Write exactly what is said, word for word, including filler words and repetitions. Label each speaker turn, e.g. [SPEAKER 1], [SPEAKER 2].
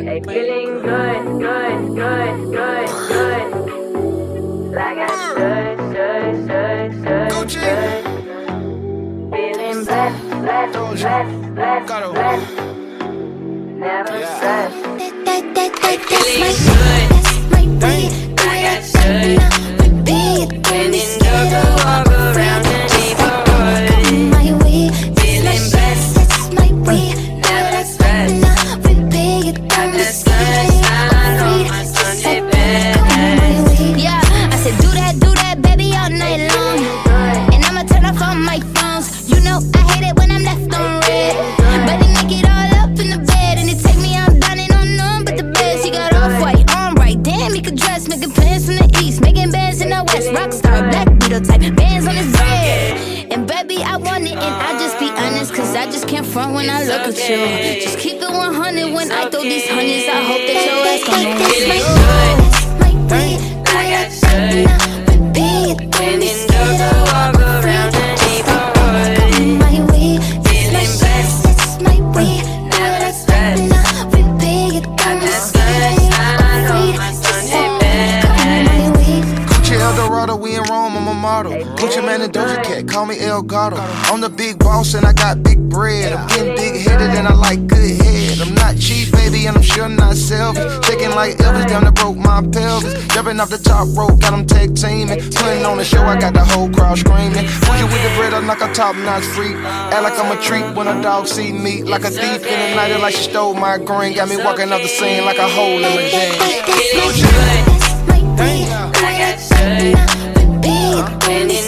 [SPEAKER 1] They feeling good, good, good, good, good. Like I should, should, should, should, should. Feeling blessed, blessed, blessed, blessed, blessed. Never stressed.
[SPEAKER 2] That, that, that, that, that's my good. That's my way.
[SPEAKER 1] Like I should.
[SPEAKER 2] Repeat.
[SPEAKER 1] When in double, walk around the neighborhood.
[SPEAKER 2] My way.
[SPEAKER 1] Feeling blessed.
[SPEAKER 2] That's my way.
[SPEAKER 1] Never stressed.
[SPEAKER 2] Repeat.
[SPEAKER 1] Got the sunshine on my Sunday best.
[SPEAKER 2] Yeah, I said do that, do that, baby, all night long. And I'ma turn off all my phones. You know I hate it when I'm left on red. But they make it all up in the bed, and it take me out dining on none but the best. He got off white on right, damn he could dress, making plans from the east, making bands in the west. Rockstar, black beetle type, bands on his bread. And baby, I want it, and I just be honest, cause I just can't front when I look at you. Just keep it one hundred when I throw these honeys. I hope that your ass gon' know
[SPEAKER 1] Feeling
[SPEAKER 2] it's
[SPEAKER 1] good.
[SPEAKER 2] my way.
[SPEAKER 1] Like I should. When in double, walk around the neighborhood.
[SPEAKER 2] My way,
[SPEAKER 1] Feeling blessed.
[SPEAKER 2] that's my way.
[SPEAKER 1] Never stressed. Got the sunshine on my Sunday best.
[SPEAKER 3] Gucci Eldorado, we in Rome, I'm a model. Gucci Man and Doja Cat, call me El Gato. I'm the big boss and I got big bread. I'm getting big headed and I like good head. I'm not cheap, baby, and I'm sure not selfish. Shaking like Elvis, down the broke my pelvis. Jumping off the top rope, got them tag teaming. Putting on the show, I got the whole crowd screaming. Bougie with the bread, I'm like a top notch freak. Act like I'm a treat when a dog see me. Like a thief in the night, like she stole my green. Got me walking off the scene like a hole in my jeans.
[SPEAKER 1] Feeling good. Like I should. When in